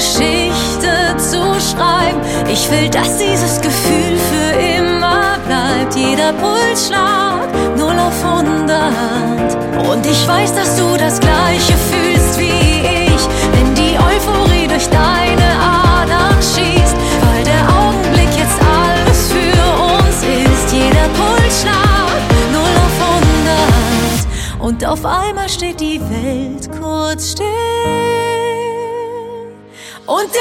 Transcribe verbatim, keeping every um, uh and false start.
Geschichte zu schreiben. Ich will, dass dieses Gefühl für immer bleibt. Jeder Pulsschlag null auf hundert. Und ich weiß, dass du das Gleiche fühlst wie ich, wenn die Euphorie durch deine Adern schießt, weil der Augenblick jetzt alles für uns ist. Jeder Pulsschlag null auf hundert. Und auf einmal steht die Welt kurz still. Und